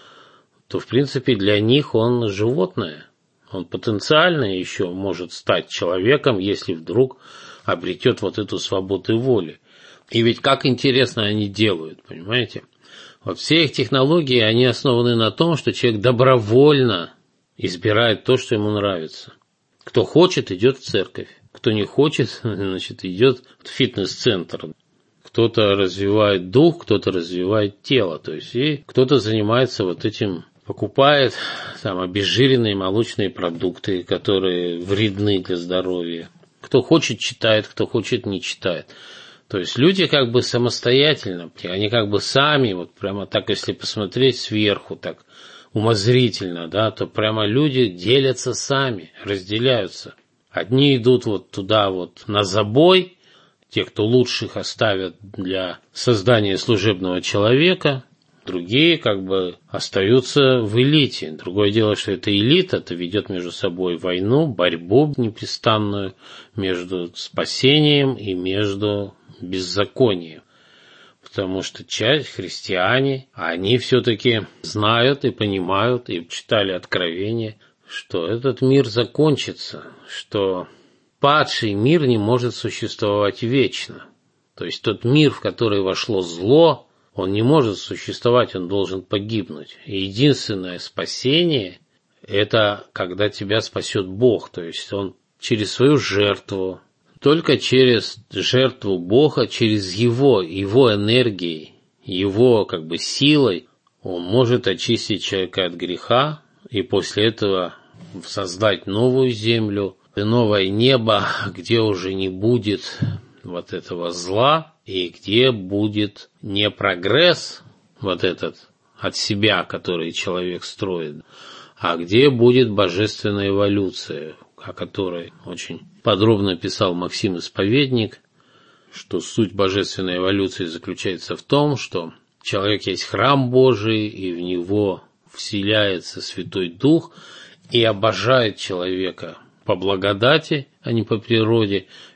то в принципе для них он животное. Он потенциально еще может стать человеком, если вдруг обретет вот эту свободу воли. И ведь как интересно они делают, понимаете? Вот все их технологии, они основаны на том, что человек добровольно избирает то, что ему нравится. Кто хочет, идет в церковь. Кто не хочет, значит, идет в фитнес-центр. Кто-то развивает дух, кто-то развивает тело. То есть и кто-то занимается вот этим, покупает там обезжиренные молочные продукты, которые вредны для здоровья. Кто хочет, читает, кто хочет, не читает. То есть люди как бы самостоятельно, они как бы сами, вот прямо так, если посмотреть сверху, так умозрительно, да, то прямо люди делятся сами, разделяются. Одни идут вот туда вот на забой, те, кто лучших оставят для создания служебного человека, другие как бы остаются в элите. Другое дело, что эта элита-то ведет между собой войну, борьбу непрестанную между спасением и между беззаконием. Потому что часть христиане, они все-таки знают и понимают, и читали Откровение, что этот мир закончится, что падший мир не может существовать вечно. То есть тот мир, в который вошло зло, он не может существовать, он должен погибнуть. И единственное спасение – это когда тебя спасет Бог, то есть он через свою жертву, только через жертву Бога, через Его, Его энергией, Его как бы силой, Он может очистить человека от греха и после этого создать новую землю, новое небо, где уже не будет вот этого зла и где будет не прогресс вот этот от себя, который человек строит, а где будет божественная эволюция, о которой очень подробно писал Максим Исповедник, что суть божественной эволюции заключается в том, что человек есть храм Божий, и в него вселяется Святой Дух и обожает человека по благодати, а не по природе,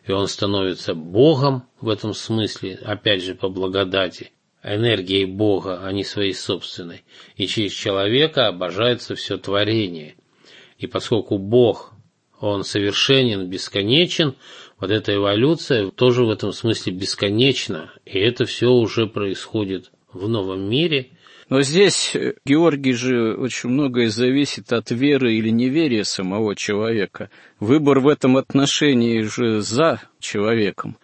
и он становится Богом в этом смысле, опять же, по благодати, энергией Бога, а не своей собственной. И через человека обожается все творение. И поскольку Бог, Он совершенен, бесконечен, вот эта эволюция тоже в этом смысле бесконечна. И это все уже происходит в новом мире. Но здесь, Георгий, же очень многое зависит от веры или неверия самого человека. Выбор в этом отношении же за человеком.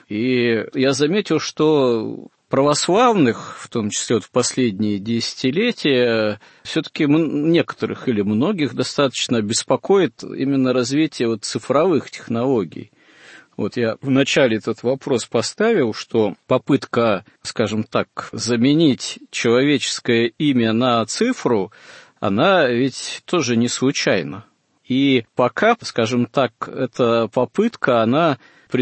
И я заметил, что православных, в том числе вот в последние десятилетия, все-таки некоторых или многих достаточно беспокоит именно развитие вот цифровых технологий. Вот я вначале этот вопрос поставил, что попытка, скажем так, заменить человеческое имя на цифру, она ведь тоже не случайна. И пока, скажем так, эта попытка, она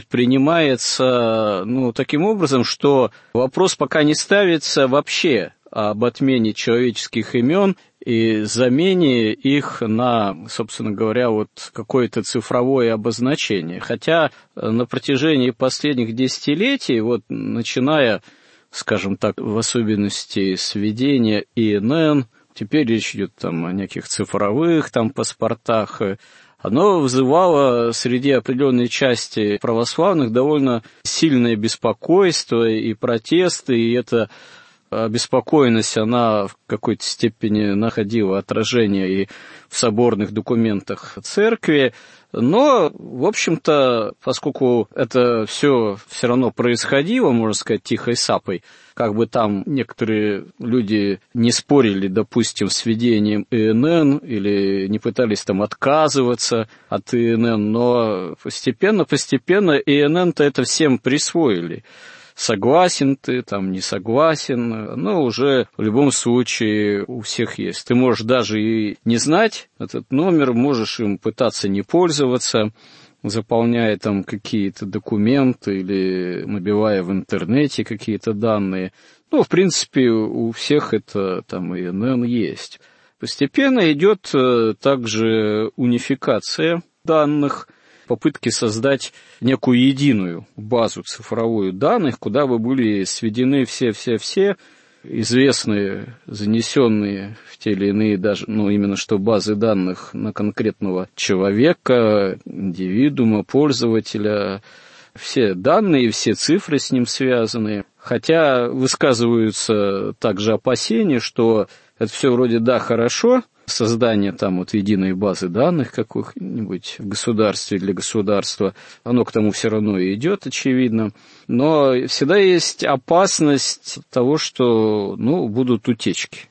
предпринимается, ну, таким образом, что вопрос пока не ставится вообще об отмене человеческих имен и замене их на, собственно говоря, вот какое-то цифровое обозначение. Хотя на протяжении последних десятилетий, вот начиная, скажем так, в особенности с введения И Эн Эн, теперь речь идет там о неких цифровых там паспортах, оно вызывало среди определенной части православных довольно сильное беспокойство и протесты, и это обеспокоенность, она в какой-то степени находила отражение и в соборных документах церкви, но, в общем-то, поскольку это все все равно происходило, можно сказать, тихой сапой, как бы там некоторые люди не спорили, допустим, с введением И Эн Эн или не пытались там отказываться от И Эн Эн, но постепенно-постепенно И Эн Эн-то это всем присвоили. Согласен ты, там, не согласен, но уже в любом случае у всех есть. Ты можешь даже и не знать этот номер, можешь им пытаться не пользоваться, заполняя там какие-то документы или набивая в интернете какие-то данные. Ну, в принципе, у всех это там И Эн Эн есть. Постепенно идет также унификация данных, попытки создать некую единую базу цифровую данных, куда бы были сведены все-все-все известные, занесенные в те или иные даже, ну, именно что базы данных на конкретного человека, индивидуума, пользователя, все данные, все цифры с ним связанные. Хотя высказываются также опасения, что это все вроде да, хорошо, создание там вот единой базы данных какой-нибудь в государстве для государства, оно к тому все равно и идет, очевидно. Но всегда есть опасность того, что, ну, будут утечки.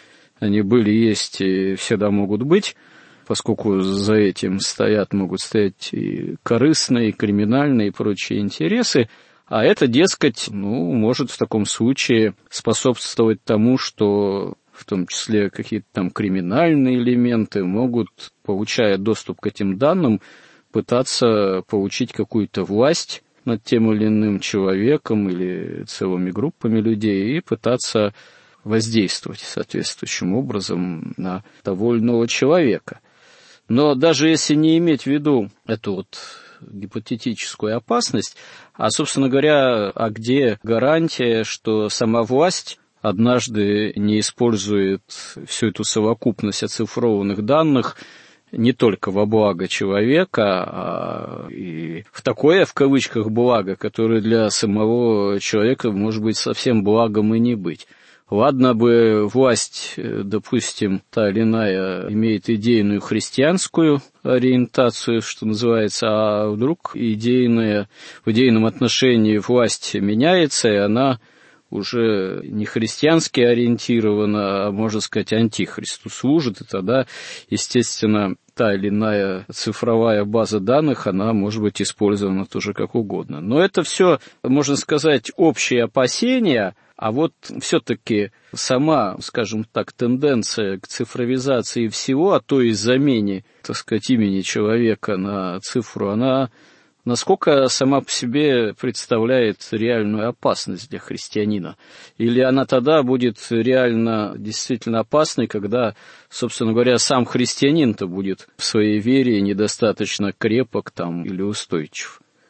Они были, есть и всегда могут быть, поскольку за этим стоят, могут стоять и корыстные, и криминальные, и прочие интересы. А это, дескать, ну, может в таком случае способствовать тому, что в том числе какие-то там криминальные элементы могут, получая доступ к этим данным, пытаться получить какую-то власть над тем или иным человеком или целыми группами людей и пытаться воздействовать соответствующим образом на того или иного человека. Но даже если не иметь в виду эту вот гипотетическую опасность, а, собственно говоря, а где гарантия, что сама власть однажды не использует всю эту совокупность оцифрованных данных не только во благо человека, а и в такое, в кавычках, благо, которое для самого человека может быть совсем благом и не быть. Ладно бы власть, допустим, та или иная, имеет идейную христианскую ориентацию, что называется, а вдруг идейная, в идейном отношении власть меняется, и она уже не христиански ориентирована, а, можно сказать, антихристу служит, и тогда, естественно, та или иная цифровая база данных, она может быть использована тоже как угодно. Но это все, можно сказать, общие опасения, а вот все-таки сама, скажем так, тенденция к цифровизации всего, а то и замене, так сказать, имени человека на цифру, она насколько сама по себе представляет реальную опасность для христианина? Или она тогда будет реально действительно опасной, когда, собственно говоря, сам христианин-то будет в своей вере недостаточно крепок там или устойчив?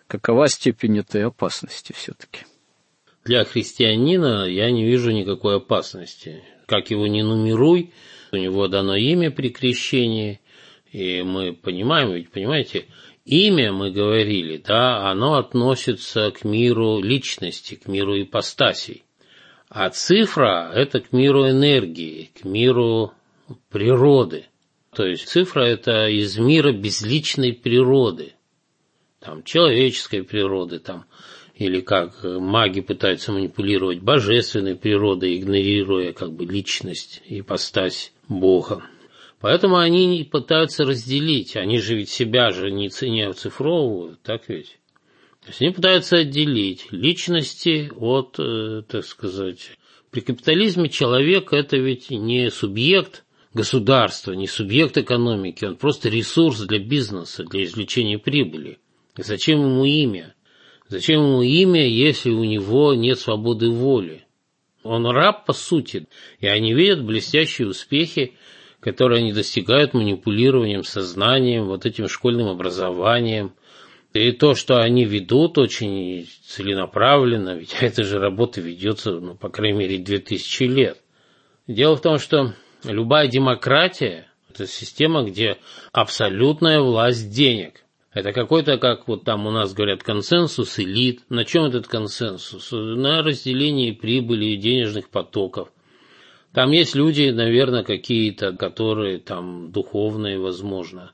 Какова степень этой опасности все-таки? Для христианина я не вижу никакой опасности. Как его ни нумеруй, у него дано имя при крещении, и мы понимаем, ведь понимаете, имя, мы говорили, да, оно относится к миру личности, к миру ипостасей. А цифра – это к миру энергии, к миру природы. То есть цифра – это из мира безличной природы, там, человеческой природы, там, или как маги пытаются манипулировать божественной природой, игнорируя как бы личность, ипостась Бога. Поэтому они не пытаются разделить, они же ведь себя же не оцифровывают, так ведь? То есть они пытаются отделить личности от, э, так сказать, при капитализме человек – это ведь не субъект государства, не субъект экономики, он просто ресурс для бизнеса, для извлечения прибыли. И зачем ему имя? Зачем ему имя, если у него нет свободы воли? Он раб по сути, и они видят блестящие успехи, которые они достигают манипулированием сознанием, вот этим школьным образованием. И то, что они ведут очень целенаправленно, ведь эта же работа ведется, ну, по крайней мере, две тысячи лет. Дело в том, что любая демократия – это система, где абсолютная власть денег. Это какой-то, как вот там у нас говорят, консенсус элит. На чем этот консенсус? На разделении прибыли и денежных потоков. Там есть люди, наверное, какие-то, которые там духовные, возможно.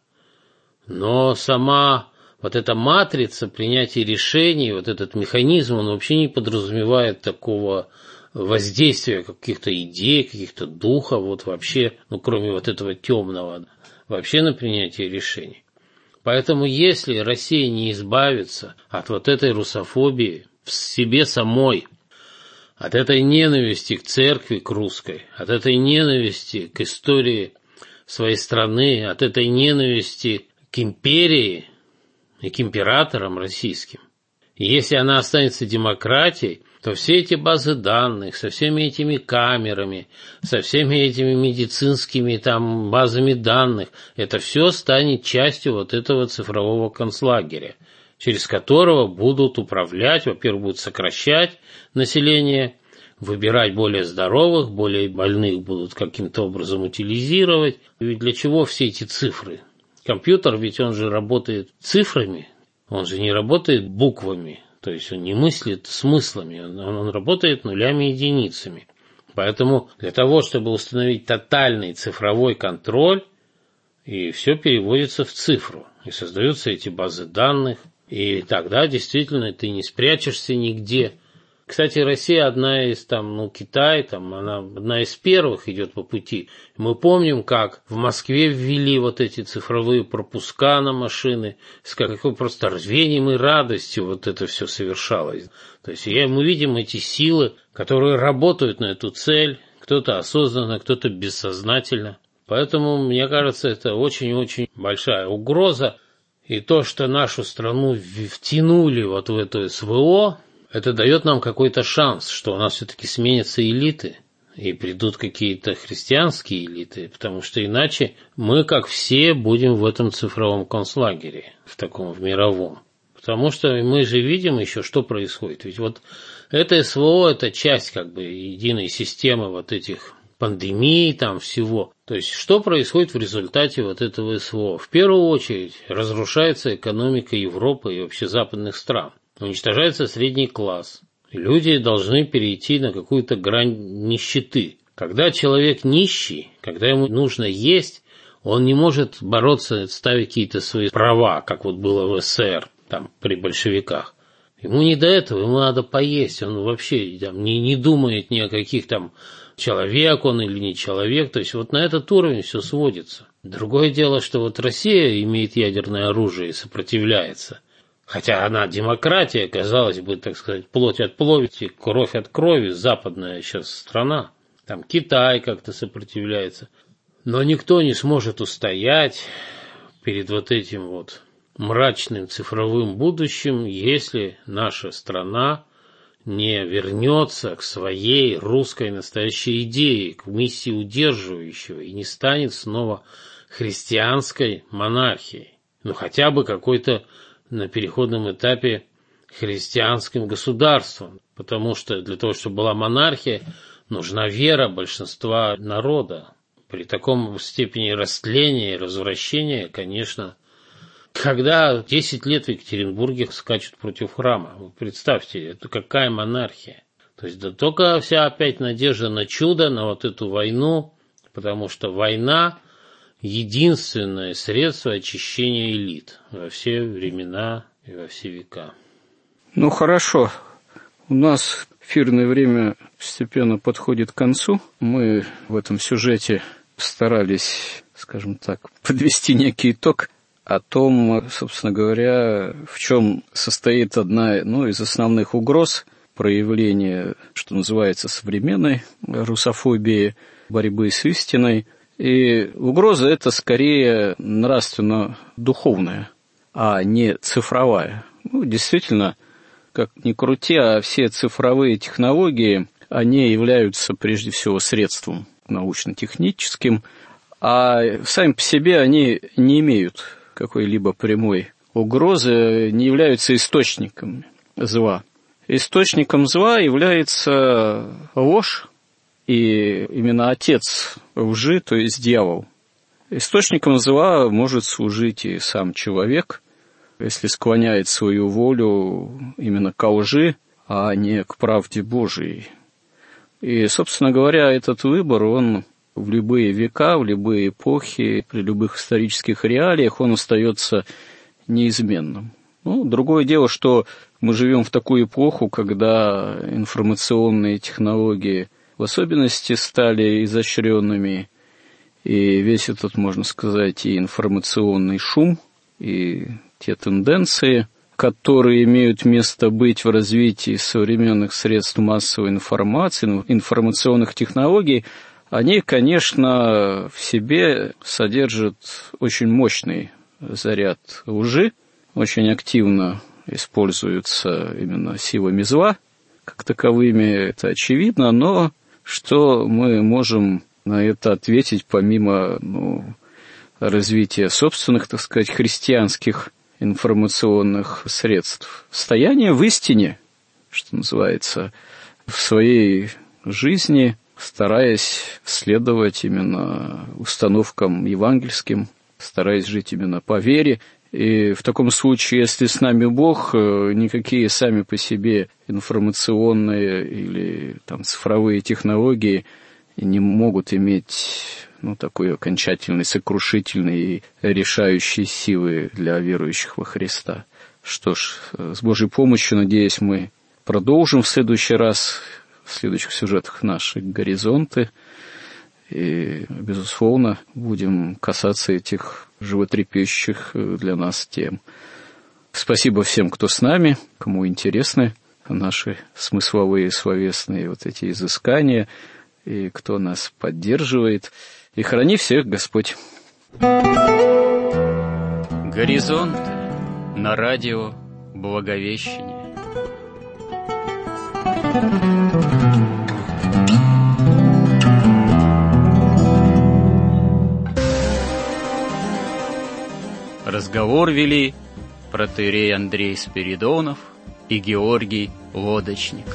Но сама вот эта матрица принятия решений, вот этот механизм, он вообще не подразумевает такого воздействия каких-то идей, каких-то духов, вот вообще, ну кроме вот этого темного, вообще на принятие решений. Поэтому если Россия не избавится от вот этой русофобии в себе самой, от этой ненависти к церкви, к русской, от этой ненависти к истории своей страны, от этой ненависти к империи и к императорам российским, и если она останется демократией, то все эти базы данных, со всеми этими камерами, со всеми этими медицинскими там базами данных, это все станет частью вот этого цифрового концлагеря, через которого будут управлять, во-первых, будут сокращать население, выбирать более здоровых, более больных будут каким-то образом утилизировать. Ведь для чего все эти цифры? Компьютер, ведь он же работает цифрами, он же не работает буквами. То есть он не мыслит смыслами, он, он работает нулями и единицами. Поэтому для того, чтобы установить тотальный цифровой контроль, и все переводится в цифру, и создаются эти базы данных, и тогда действительно ты не спрячешься нигде. Кстати, Россия одна из, там, ну, Китай, там, она одна из первых идет по пути. Мы помним, как в Москве ввели вот эти цифровые пропуска на машины, с какой просто рвением и радостью вот это все совершалось. То есть мы видим эти силы, которые работают на эту цель, кто-то осознанно, кто-то бессознательно. Поэтому, мне кажется, это очень-очень большая угроза. И то, что нашу страну втянули вот в это СВО, это дает нам какой-то шанс, что у нас все-таки сменятся элиты и придут какие-то христианские элиты, потому что иначе мы, как все, будем в этом цифровом концлагере, в таком, в мировом. Потому что мы же видим еще, что происходит. Ведь вот это СВО, это часть как бы единой системы вот этих пандемий, там всего. То есть что происходит в результате вот этого СВО? В первую очередь разрушается экономика Европы и вообще западных стран. Уничтожается средний класс. Люди должны перейти на какую-то грань нищеты. Когда человек нищий, когда ему нужно есть, он не может бороться, ставить какие-то свои права, как вот было в СССР, там, при большевиках. Ему не до этого, ему надо поесть. Он вообще там, не, не думает ни о каких там человек он или не человек. То есть вот на этот уровень все сводится. Другое дело, что вот Россия имеет ядерное оружие и сопротивляется. Хотя она демократия, казалось бы, так сказать, плоть от плоти, кровь от крови, западная сейчас страна. Там Китай как-то сопротивляется. Но никто не сможет устоять перед вот этим вот мрачным цифровым будущим, если наша страна не вернется к своей русской настоящей идее, к миссии удерживающего, и не станет снова христианской монархией. Ну, хотя бы какой-то на переходном этапе христианским государством, потому что для того, чтобы была монархия, нужна вера большинства народа. При таком степени растления и развращения, конечно, когда десять лет в Екатеринбурге скачут против храма, вы представьте, это какая монархия. То есть да только вся опять надежда на чудо, на вот эту войну, потому что война – единственное средство очищения элит во все времена и во все века. Ну хорошо, у нас эфирное время постепенно подходит к концу. Мы в этом сюжете старались, скажем так, подвести некий итог о том, собственно говоря, в чем состоит одна, ну, из основных угроз проявления, что называется, современной русофобии, борьбы с истиной. И угроза эта скорее нравственно-духовная, а не цифровая. Ну, действительно, как ни крути, а все цифровые технологии, они являются прежде всего средством научно-техническим, а сами по себе они не имеют какой-либо прямой угрозы, не являются источником зла. Источником зла является ложь, и именно отец лжи, то есть дьявол. Источником зла может служить и сам человек, если склоняет свою волю именно к лжи, а не к правде Божией. И, собственно говоря, этот выбор, он в любые века, в любые эпохи, при любых исторических реалиях, он остается неизменным. Ну, другое дело, что мы живем в такую эпоху, когда информационные технологии в особенности стали изощренными, и весь этот, можно сказать, и информационный шум, и те тенденции, которые имеют место быть в развитии современных средств массовой информации, информационных технологий, они, конечно, в себе содержат очень мощный заряд лжи, очень активно используются именно силами зла, как таковыми, это очевидно, но что мы можем на это ответить помимо ну, развития собственных, так сказать, христианских информационных средств? Стояние в истине, что называется, в своей жизни, стараясь следовать именно установкам евангельским, стараясь жить именно по вере. И в таком случае, если с нами Бог, никакие сами по себе информационные или там, цифровые технологии не могут иметь ну, такой окончательной, сокрушительной и решающей силы для верующих во Христа. Что ж, с Божьей помощью, надеюсь, мы продолжим в следующий раз, в следующих сюжетах наши горизонты. И, безусловно, будем касаться этих животрепещущих для нас тем. Спасибо всем, кто с нами, кому интересны наши смысловые, словесные вот эти изыскания, и кто нас поддерживает. И храни всех Господь. Горизонт на радио Благовещение. Разговор вели протоиерей Андрей Спиридонов и Георгий Лодочник.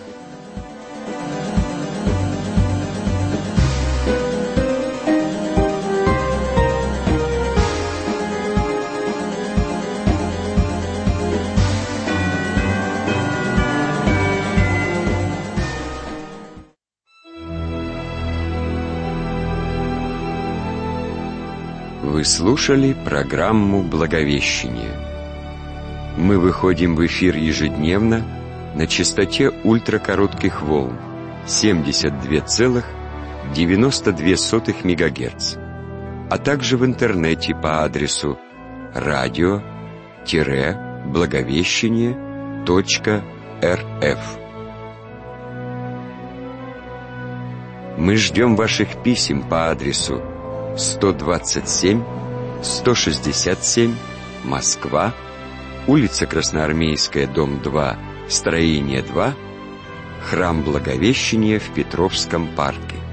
Вы слушали программу «Благовещение». Мы выходим в эфир ежедневно на частоте ультракоротких волн семьдесят два целых девяносто две сотых мегагерц, а также в интернете по адресу радио благовещение точка эр эф. Мы ждем ваших писем по адресу сто двадцать семь сто шестьдесят семь, Москва, улица Красноармейская, дом два, строение два, храм Благовещения в Петровском парке.